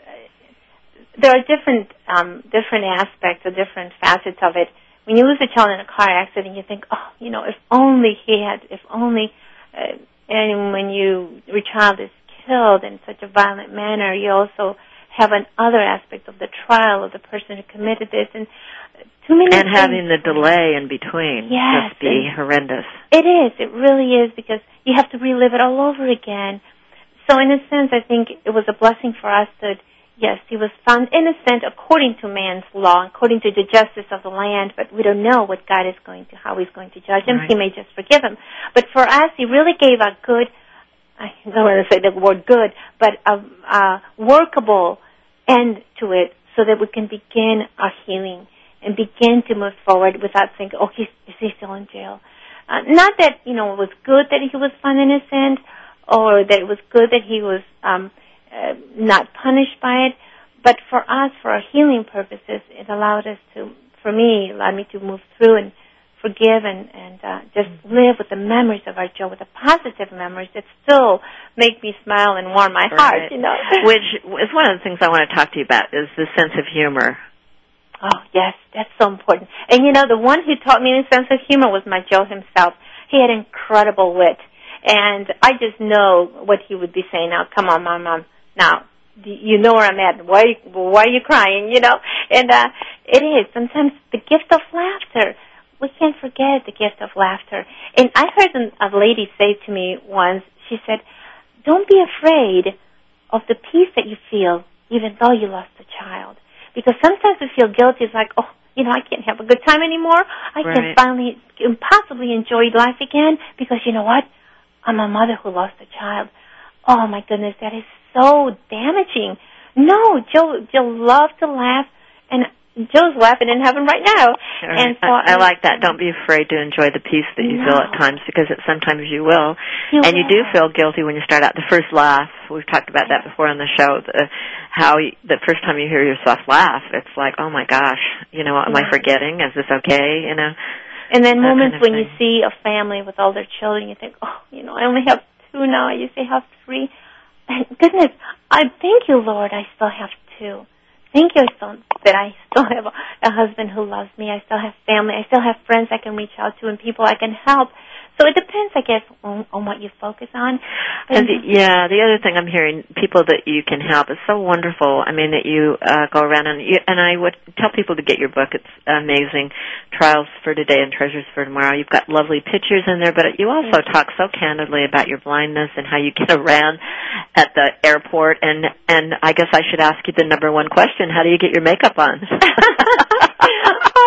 there are different um, different aspects or different facets of it. When you lose a child in a car accident, you think, oh, you know, if only he had, if only, uh, and when you, your child is killed in such a violent manner, you also have another aspect of the trial of the person who committed this, and too many And things. having the delay in between yes, must be horrendous. It is. It really is, because you have to relive it all over again. So in a sense, I think it was a blessing for us that, yes, he was found innocent according to man's law, according to the justice of the land, but we don't know what God is going to, how He's going to judge him. Right. He may just forgive him. But for us, He really gave a good, I don't want to say the word good, but a, a workable end to it, so that we can begin our healing and begin to move forward without thinking, oh, he's, is he still in jail? Uh, not that, you know, it was good that he was found innocent, or that it was good that he was um, uh, not punished by it, but for us, for our healing purposes, it allowed us to, for me, allowed me to move through and forgive and, and uh, just live with the memories of our Joe, with the positive memories that still make me smile and warm my right. heart, you know. Which is one of the things I want to talk to you about, is the sense of humor. Oh, yes, that's so important. And, you know, the one who taught me the sense of humor was my Joe himself. He had incredible wit. And I just know what he would be saying. Now, come on, Mom, Mom. Now, you know where I'm at. Why, why are you crying, you know? And uh, it is. Sometimes the gift of laughter. We can't forget the gift of laughter. And I heard a lady say to me once, she said, don't be afraid of the peace that you feel even though you lost a child. Because sometimes we feel guilty. It's like, oh, you know, I can't have a good time anymore. I right. can't finally, impossibly enjoy life again because, you know what? I'm a mother who lost a child. Oh, my goodness, that is so damaging. No, Joe, Joe loves to laugh, and Joe's laughing in heaven right now. Right. And so I, I like that. Don't be afraid to enjoy the peace that you no. feel at times, because it, sometimes you will. You and will. you do feel guilty when you start out. The first laugh, we've talked about that before on the show, the, how you, the first time you hear yourself laugh, it's like, oh, my gosh, you know, am yeah. I forgetting? Is this okay? You know? And then that moments kind of when thing. you see a family with all their children, you think, oh, you know, I only have two now. I used to have three. And goodness, I thank you, Lord, I still have two. Thank you so, that I still have a, a husband who loves me. I still have family. I still have friends I can reach out to and people I can help. So it depends, I guess, on, on what you focus on. And the, yeah, the other thing I'm hearing, people that you can help, is so wonderful. I mean, that you uh, go around and you, and I would tell people to get your book. It's amazing. Trials for Today and Treasures for Tomorrow. You've got lovely pictures in there, but you also talk so candidly about your blindness and how you get around at the airport. And, and I guess I should ask you the number one question: how do you get your makeup on? Oh,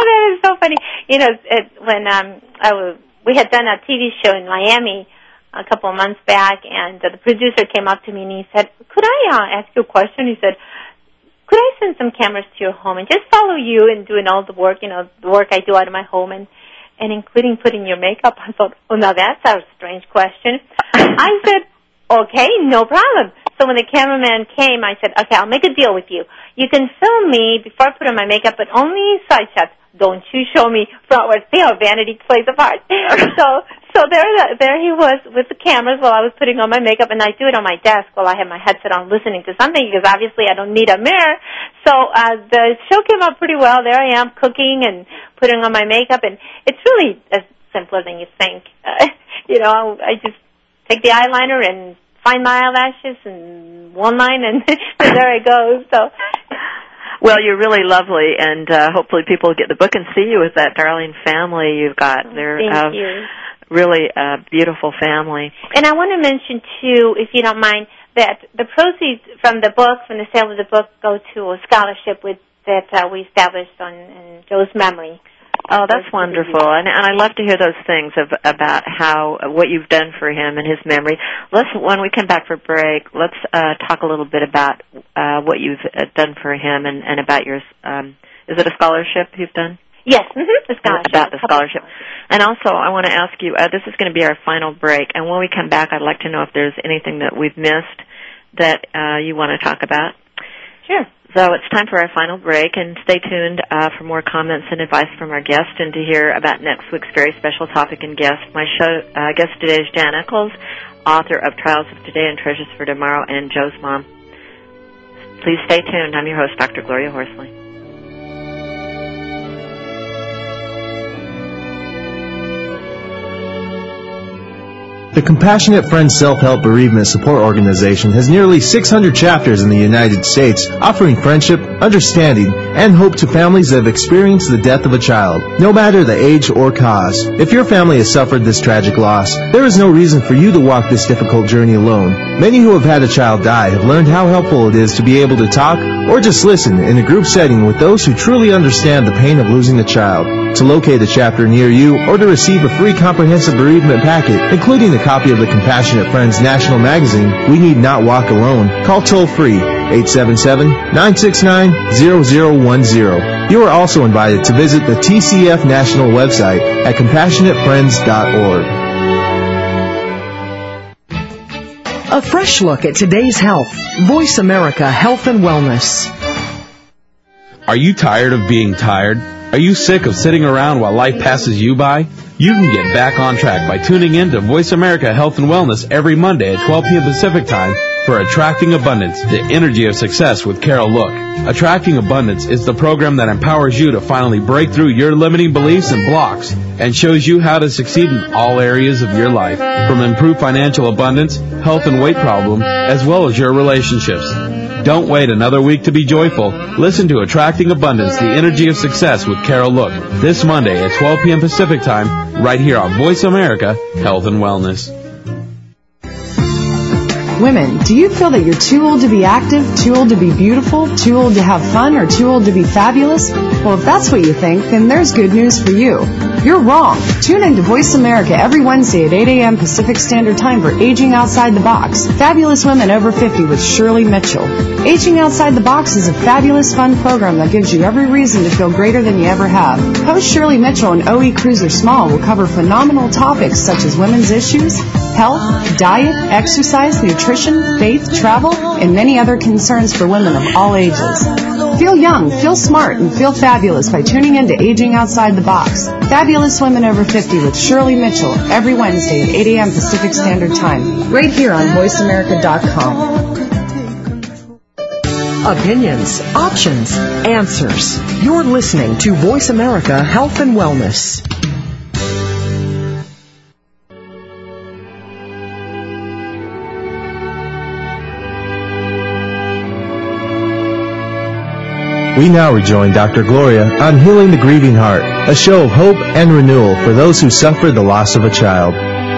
that is so funny. You know, it, when um, I was, we had done a T V show in Miami a couple of months back, and uh, the producer came up to me and he said, could I uh, ask you a question? He said, could I send some cameras to your home and just follow you and doing all the work, you know, the work I do out of my home, and, and including putting your makeup? I thought, oh, now that's a strange question. I said, okay, no problem. So when the cameraman came, I said, okay, I'll make a deal with you. You can film me before I put on my makeup, but only side shots. Don't you show me frontwards. See how vanity plays a part. so so there there he was with the cameras while I was putting on my makeup, and I do it on my desk while I have my headset on listening to something, because obviously I don't need a mirror. So uh, the show came out pretty well. There I am cooking and putting on my makeup, and it's really as simpler than you think. Uh, you know, I just take the eyeliner and find my eyelashes and one line, and there it goes. So, well, you're really lovely, and uh, hopefully people get the book and see you with that darling family you've got. They're Thank uh, you. really a beautiful family. And I want to mention, too, if you don't mind, that the proceeds from the book, from the sale of the book, go to a scholarship with, that uh, we established on in Joe's memory. Oh, that's wonderful, and, and I love to hear those things of, about how what you've done for him and his memory. Let's, when we come back for break, let's uh, talk a little bit about uh, what you've done for him and, and about your. Um, is it a scholarship you've done? Yes, mm-hmm, the scholarship. About the scholarship, and also I want to ask you. Uh, this is going to be our final break, and when we come back, I'd like to know if there's anything that we've missed that uh, you want to talk about. Sure. So it's time for our final break, and stay tuned uh, for more comments and advice from our guest and to hear about next week's very special topic and guest. My show uh, guest today is Jan Eccles, author of Trials of Today and Treasures for Tomorrow, and Joe's mom. Please stay tuned. I'm your host, Doctor Gloria Horsley. The Compassionate Friends Self-Help Bereavement Support Organization has nearly six hundred chapters in the United States, offering friendship, understanding, and hope to families that have experienced the death of a child, no matter the age or cause. If your family has suffered this tragic loss, there is no reason for you to walk this difficult journey alone. Many who have had a child die have learned how helpful it is to be able to talk or just listen in a group setting with those who truly understand the pain of losing a child. To locate a chapter near you or to receive a free comprehensive bereavement packet, including a copy of the Compassionate Friends National Magazine, We Need Not Walk Alone, call toll-free eight seven seven, nine six nine, zero zero one zero. You are also invited to visit the T C F National website at compassionate friends dot org. A fresh look at today's health. Voice America Health and Wellness. Are you tired of being tired? Are you sick of sitting around while life passes you by? You can get back on track by tuning in to Voice America Health and Wellness every Monday at twelve p.m. Pacific Time for Attracting Abundance, the Energy of Success with Carol Look. Attracting Abundance is the program that empowers you to finally break through your limiting beliefs and blocks and shows you how to succeed in all areas of your life, from improved financial abundance, health and weight problems, as well as your relationships. Don't wait another week to be joyful. Listen to Attracting Abundance, the Energy of Success with Carol Look this Monday at twelve p.m. Pacific Time, right here on Voice America Health and Wellness. Women, do you feel that you're too old to be active, too old to be beautiful, too old to have fun, or too old to be fabulous? Well, if that's what you think, then there's good news for you. You're wrong. Tune in to Voice America every Wednesday at eight a.m. Pacific Standard Time for Aging Outside the Box, Fabulous Women Over fifty with Shirley Mitchell. Aging Outside the Box is a fabulous, fun program that gives you every reason to feel greater than you ever have. Host Shirley Mitchell and O E Cruiser Small will cover phenomenal topics such as women's issues, health, diet, exercise, nutrition, faith, travel, and many other concerns for women of all ages. Feel young, feel smart, and feel fabulous by tuning in to Aging Outside the Box, Fabulous Women Over fifty with Shirley Mitchell every Wednesday at eight a.m. Pacific Standard Time, right here on voice america dot com. Opinions, options, answers. You're listening to Voice America Health and Wellness. We now rejoin Doctor Gloria on Healing the Grieving Heart, a show of hope and renewal for those who suffered the loss of a child.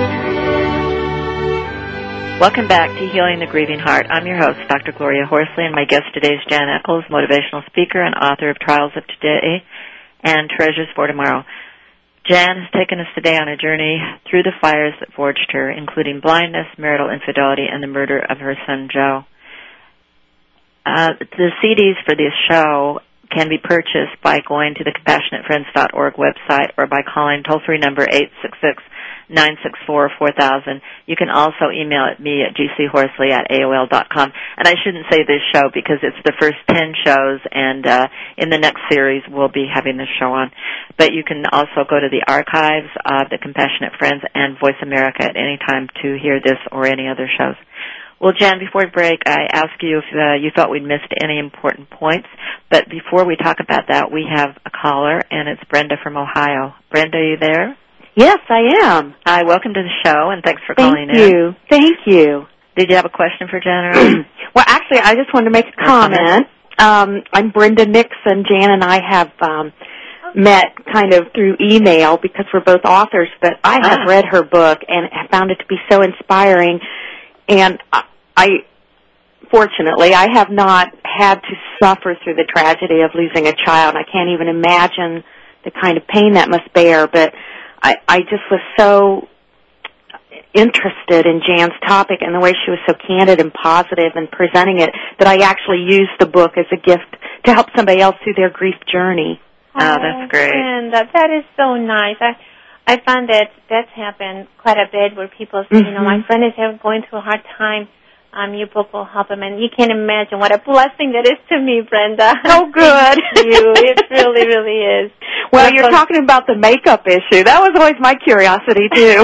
Welcome back to Healing the Grieving Heart. I'm your host, Doctor Gloria Horsley, and my guest today is Jan Eccles, motivational speaker and author of Trials of Today and Treasures for Tomorrow. Jan has taken us today on a journey through the fires that forged her, including blindness, marital infidelity, and the murder of her son, Joe. Uh, the C Ds for this show can be purchased by going to the compassionate friends dot org website or by calling toll-free number eight six six, nine six four, four thousand. You can also email at me at g c horsley at a o l dot com. And I shouldn't say this show because it's the first ten shows, and uh, in the next series we'll be having this show on. But you can also go to the archives of the Compassionate Friends and Voice America at any time to hear this or any other shows. Well, Jan, before we break, I asked you if uh, you thought we'd missed any important points. But before we talk about that, we have a caller, and it's Brenda from Ohio. Brenda, are you there? Yes, I am. Hi, welcome to the show, and thanks for Thank calling in. Thank you. Thank you. Did you have a question for Jan? Well, actually, I just wanted to make a comment. Um, I'm Brenda Nixon. Jan and I have um, met kind of through email because we're both authors, but I have Ah. read her book and I found it to be so inspiring. And I, I, fortunately, I have not had to suffer through the tragedy of losing a child. I can't even imagine the kind of pain that must bear, but I, I just was so interested in Jan's topic and the way she was so candid and positive and presenting it that I actually used the book as a gift to help somebody else through their grief journey. Oh, that's great. And uh, that is so nice. I I find that that's happened quite a bit where people say, Mm-hmm. you know, my friend is going through a hard time. Um, your book will help him. And you can't imagine what a blessing that is to me, Brenda. Oh, good. Thank you. It really, really is. Well, But you're for- talking about the makeup issue. That was always my curiosity, too.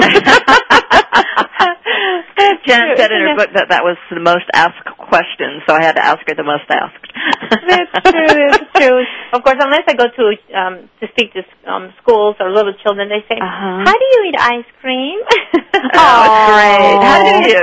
Jan said in her book that that was the most asked question, so I had to ask her the most asked. That's true. That's true. Of course, unless I go to um, to speak to um, schools or little children, they say, Uh-huh. "How do you eat ice cream?" Oh, great. How do you?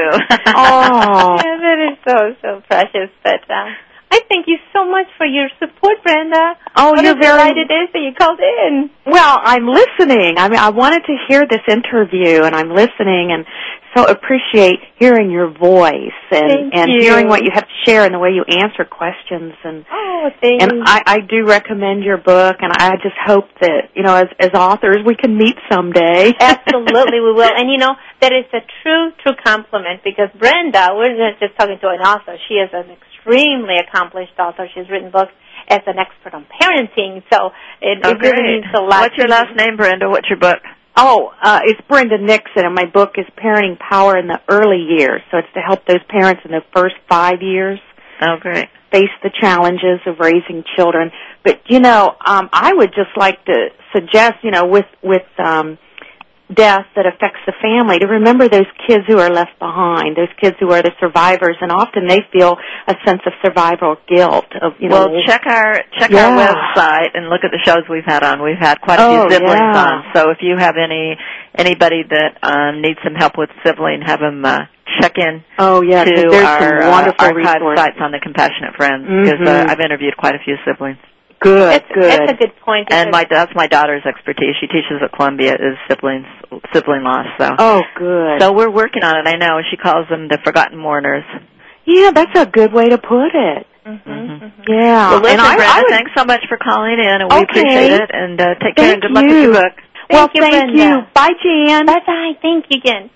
Oh. Yeah, that is so so precious. But uh, I thank you so much for your support, Brenda. Oh, what you're a very- delight it is that you called in. Well, I'm listening. I mean, I wanted to hear this interview, and I'm listening, and so appreciate hearing your voice and, Thank and you. hearing what you have to share and the way you answer questions. And Oh, thank and you. I, I do recommend your book, and I just hope that, you know, as, as authors, we can meet someday. Absolutely, we will. And, you know, that is a true, true compliment because Brenda, we're not just talking to an author. She is an extremely accomplished author. She's written books as an expert on parenting, so it, Oh, it really great. means a lot. What's your to me. last name, Brenda? What's your book? Oh, uh, it's Brenda Nixon, and my book is Parenting Power in the Early Years. So it's to help those parents in the first five years Oh, great. face the challenges of raising children. But, you know, um, I would just like to suggest, you know, with, with um, death that affects the family, to remember those kids who are left behind, those kids who are the survivors, and often they feel a sense of survival guilt. Of you know, Well, check our check Yeah. our website and look at the shows we've had on. We've had quite a Oh, few siblings yeah. on. So if you have any anybody that um, needs some help with sibling, have them uh, check in oh yeah, 'cause to there's our some uh, wonderful archive resources. sites on the Compassionate Friends because uh, Mhm. I've interviewed quite a few siblings. Good, That's, good. that's a good point. And my because- that's my daughter's expertise. She teaches at Columbia is siblings sibling loss. So Oh, good. so we're working on it. I know she calls them the forgotten mourners. yeah, that's a good way to put it. Mm-hmm, Mhm. mm-hmm. Yeah. Well, listen, and I, Brenda, I would, thanks so much for calling in, and we Okay. appreciate it. And uh, take care Thank and good luck with you. your book. well, Thank you, thank Brenda. you. Bye, Jan. Bye-bye. Thank you again.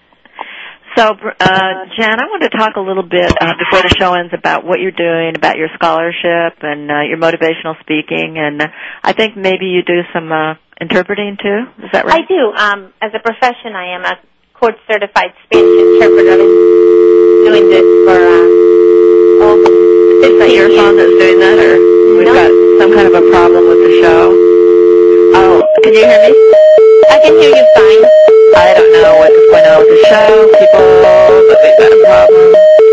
So, uh, Jan, I want to talk a little bit uh, before the show ends about what you're doing, about your scholarship and uh, your motivational speaking, and uh, I think maybe you do some uh, interpreting too. Is that right? I do. Um, as a profession, I am a court-certified Spanish interpreter. I've been doing this for uh, over Is that your phone that's doing that, or we've No. got some kind of a problem with the show? Oh, can you hear me? I can hear you fine. I don't know what's going on with the show, people, but we've got a problem.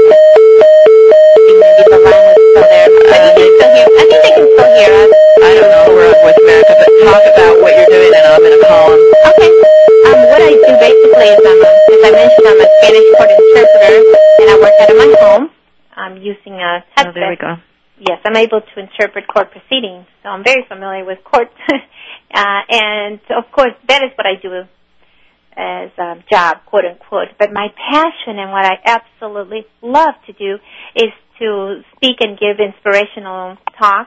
Maybe the line was still there. But you can still hear. I think they can still hear us. I don't know, we're on Voice America, but talk about what you're doing, and I'm going to call them. Okay. Um, what I do basically is, I'm a, as I mentioned, I'm a Spanish court interpreter, and I work out of my home. I'm using a headset. Oh, there we go. Yes, I'm able to interpret court proceedings, so I'm very familiar with court. uh, and, of course, that is what I do as a job, quote unquote. But my passion and what I absolutely love to do is to speak and give inspirational talks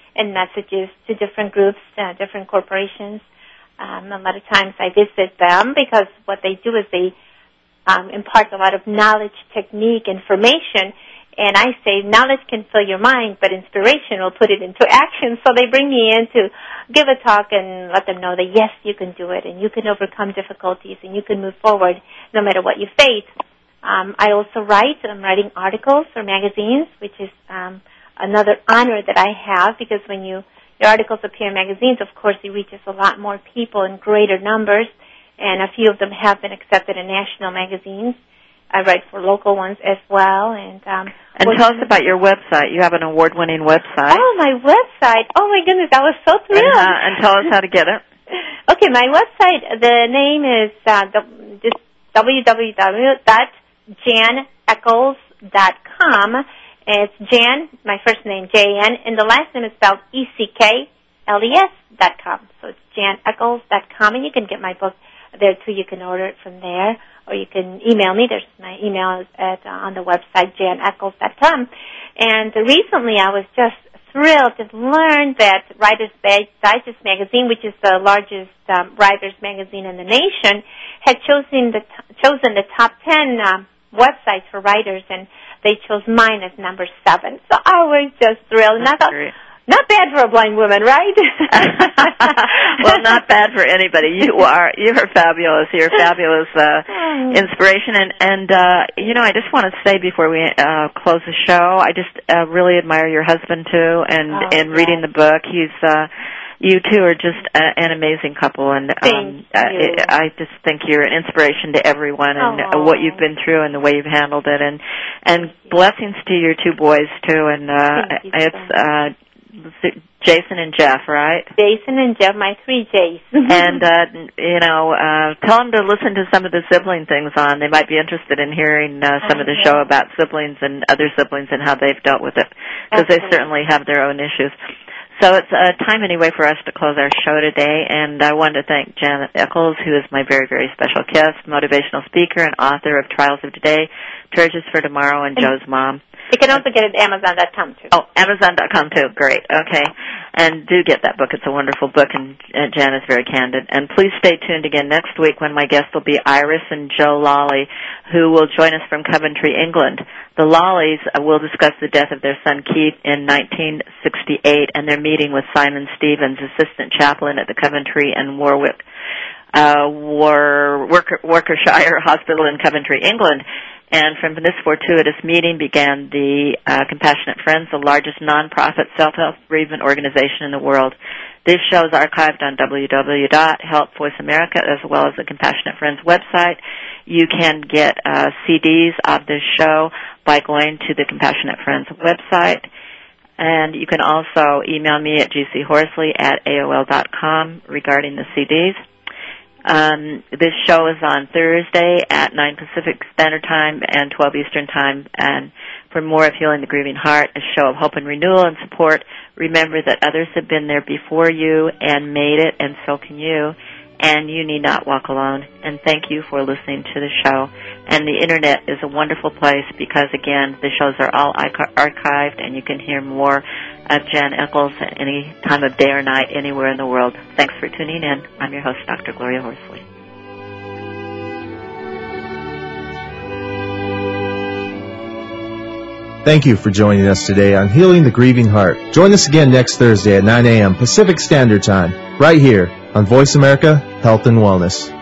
and messages to different groups, uh, different corporations. Um, a lot of times I visit them because what they do is they um, impart a lot of knowledge, technique, information, and I say knowledge can fill your mind, but inspiration will put it into action. So they bring me in to give a talk and let them know that, yes, you can do it, and you can overcome difficulties, and you can move forward no matter what you face. Um, I also write. I'm writing articles for magazines, which is um, another honor that I have, because when you your articles appear in magazines, of course, it reaches a lot more people in greater numbers, and a few of them have been accepted in national magazines. I write for local ones as well. And um, and tell us about your website. You have an award-winning website. Oh, my website. Oh, my goodness, I was so thrilled. And, uh, and tell us how to get it. Okay, my website, the name is uh, just w w w dot jan eccles dot com. It's Jan, my first name, J N, and the last name is spelled E C K L E S dot com. So it's jan eccles dot com, and you can get my book there, too. You can order it from there, or you can email me. There's my email is at uh, on the website, jan eccles dot com. And uh, recently I was just thrilled to learn that Writer's Digest magazine, which is the largest um, writers magazine in the nation, had chosen the, t- chosen the top ten um, websites for writers, and they chose mine as number seven. So I was just thrilled. That's and I thought, great. Not bad for a blind woman, right? Well, not bad for anybody. You are you're fabulous. You're a fabulous uh, inspiration, and and uh, you know, I just want to say before we uh, close the show, I just uh, really admire your husband too, and oh, and yes. reading the book. He's uh, you two are just a, an amazing couple, and um, Thank you. uh, I just think you're an inspiration to everyone, and oh. what you've been through, and the way you've handled it, and and blessings to your two boys too, and uh, it's. Uh, Jason and Jeff, right? Jason and Jeff, my three J's. And, uh, you know, uh, tell them to listen to some of the sibling things on. They might be interested in hearing uh, some of the show about siblings and other siblings and how they've dealt with it, because they certainly have their own issues. So it's uh, time anyway for us to close our show today, and I wanted to thank Janet Eccles, who is my very, very special guest, motivational speaker and author of Trials of Today, Treasures for Tomorrow, and Joe's Mom. You can also get it at amazon dot com, too. Oh, amazon dot com, too. Great. Okay. And do get that book. It's a wonderful book, and uh, Jan is very candid. And please stay tuned again next week when my guests will be Iris and Joe Lawley, who will join us from Coventry, England. The Lawleys uh, will discuss the death of their son Keith in nineteen sixty-eight and their meeting with Simon Stevens, assistant chaplain at the Coventry and Warwick uh, War, Worker, Worcestershire Hospital in Coventry, England. And from this fortuitous meeting began the uh, Compassionate Friends, the largest nonprofit self-help bereavement organization in the world. This show is archived on w w w dot help voice america as well as the Compassionate Friends website. You can get uh, C Ds of this show by going to the Compassionate Friends website. And you can also email me at g c horsley at a o l dot com regarding the C Ds. Um, this show is on Thursday at nine Pacific Standard Time and twelve Eastern Time. And for more of Healing the Grieving Heart, a show of hope and renewal and support, remember that others have been there before you and made it, and so can you. And you need not walk alone. And thank you for listening to the show. And the Internet is a wonderful place because, again, the shows are all archived, and you can hear more of Jan Eccles at any time of day or night anywhere in the world. Thanks for tuning in. I'm your host, Doctor Gloria Horsley. Thank you for joining us today on Healing the Grieving Heart. Join us again next Thursday at nine a.m. Pacific Standard Time, right here on Voice America Health and Wellness.